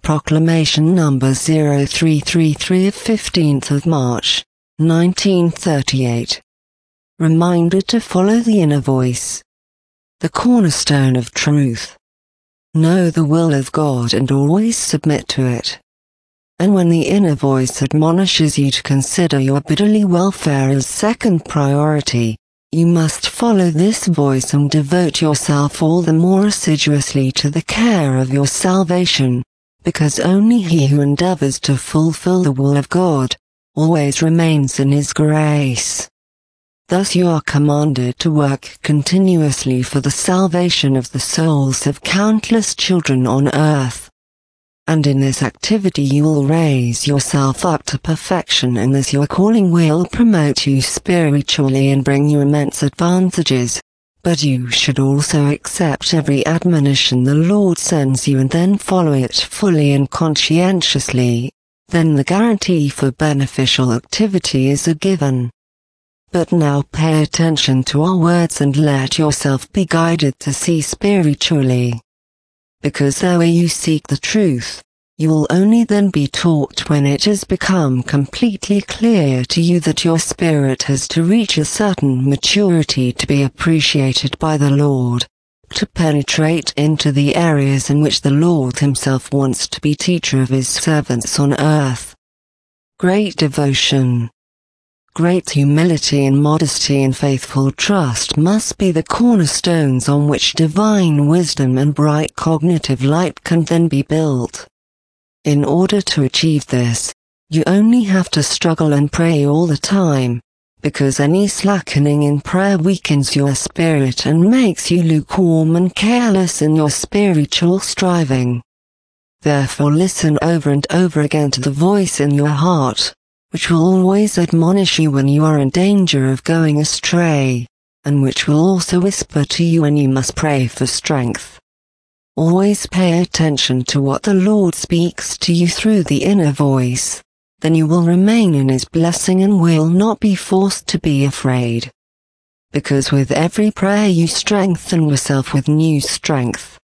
Proclamation number 0333 of 15th of March, 1938. Reminder to follow the inner voice, the cornerstone of truth. Know the will of God and always submit to it. And when the inner voice admonishes you to consider your bodily welfare as second priority, you must follow this voice and devote yourself all the more assiduously to the care of your salvation, because only he who endeavors to fulfill the will of God always remains in his grace. Thus you are commanded to work continuously for the salvation of the souls of countless children on earth. And in this activity you will raise yourself up to perfection, and this your calling will promote you spiritually and bring you immense advantages. But you should also accept every admonition the Lord sends you and then follow it fully and conscientiously. Then the guarantee for beneficial activity is a given. But now pay attention to our words and let yourself be guided to see spiritually. Because though you seek the truth, you will only then be taught when it has become completely clear to you that your spirit has to reach a certain maturity to be appreciated by the Lord, to penetrate into the areas in which the Lord himself wants to be teacher of his servants on earth. Great devotion, great humility and modesty and faithful trust must be the cornerstones on which divine wisdom and bright cognitive light can then be built. In order to achieve this, you only have to struggle and pray all the time, because any slackening in prayer weakens your spirit and makes you lukewarm and careless in your spiritual striving. Therefore listen over and over again to the voice in your heart, which will always admonish you when you are in danger of going astray, and which will also whisper to you when you must pray for strength. Always pay attention to what the Lord speaks to you through the inner voice, then you will remain in his blessing and will not be forced to be afraid. Because with every prayer you strengthen yourself with new strength.